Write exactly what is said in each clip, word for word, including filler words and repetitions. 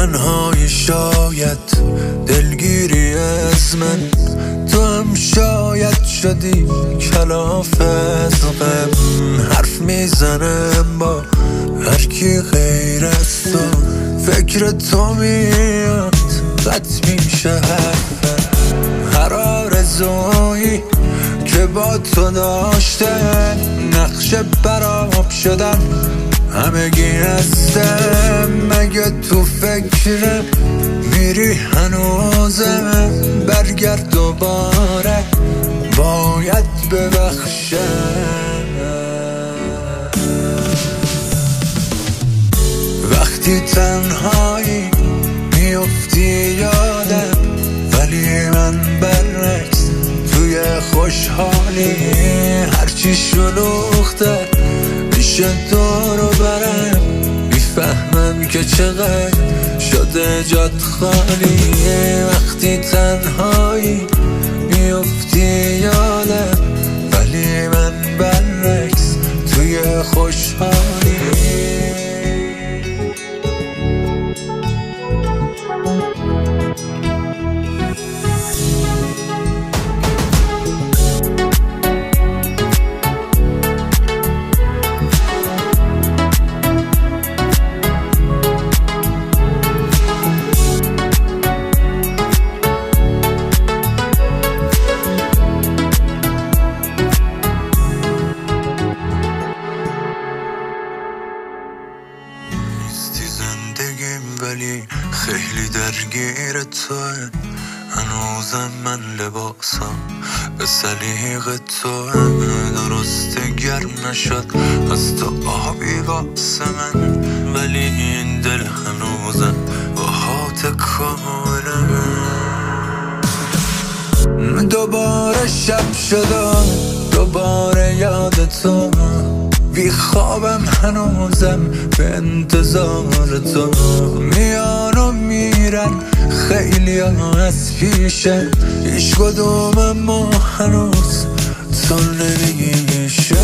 تنهایی شاید دلگیری از من، تو هم شاید شدی کلاف از غم. حرف میزنم با هر کی غیر از تو، فکر تو میاد قطع میشه حرفم. هر آرزویی که با تو داشتم نقشه براب شدن همگی هستم. مگه تو فکرم میری هنوزم؟ برگرد دوباره باید ببخشم. وقتی تنهایی میفتی یادم، ولی من برعکس توی خوشحالی. هرچی شلوغ‌تر میشه دورو برم، میفهمم که چقدر شده جات خالی. وقتی تنهایی میفتی یادم، ولی من برعکس توی خوشحالی. ولی خیلی درگیر توه، هنوزم من لباسم به سلیق توه. درسته گرم نشد از تو آبی واسه من، ولی این دل هنوزم باهات کامله. دوباره شب شد دوباره یاد تو، بی خوابم هنوزم به انتظار تو. میان و میرن خیلی از پیشه، هیچ کدوم ما هنوز تو نمیشه.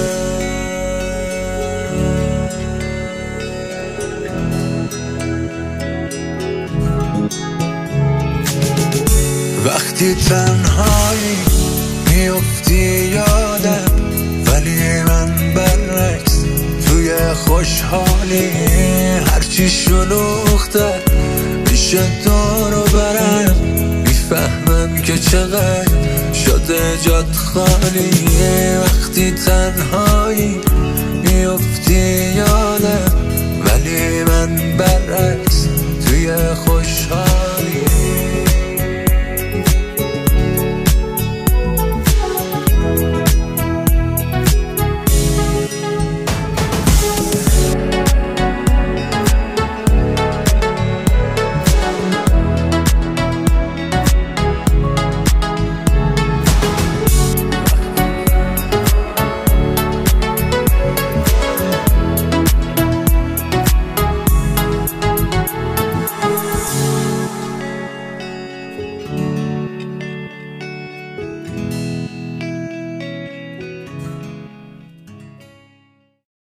وقتی تنهایی میفتی یادم، ولی من برعکس توی خوشحالی. هرچی شلوغ‌تر میشه دورو برم، میفهمم که چقدر شده جات خالی. وقتی تنهایی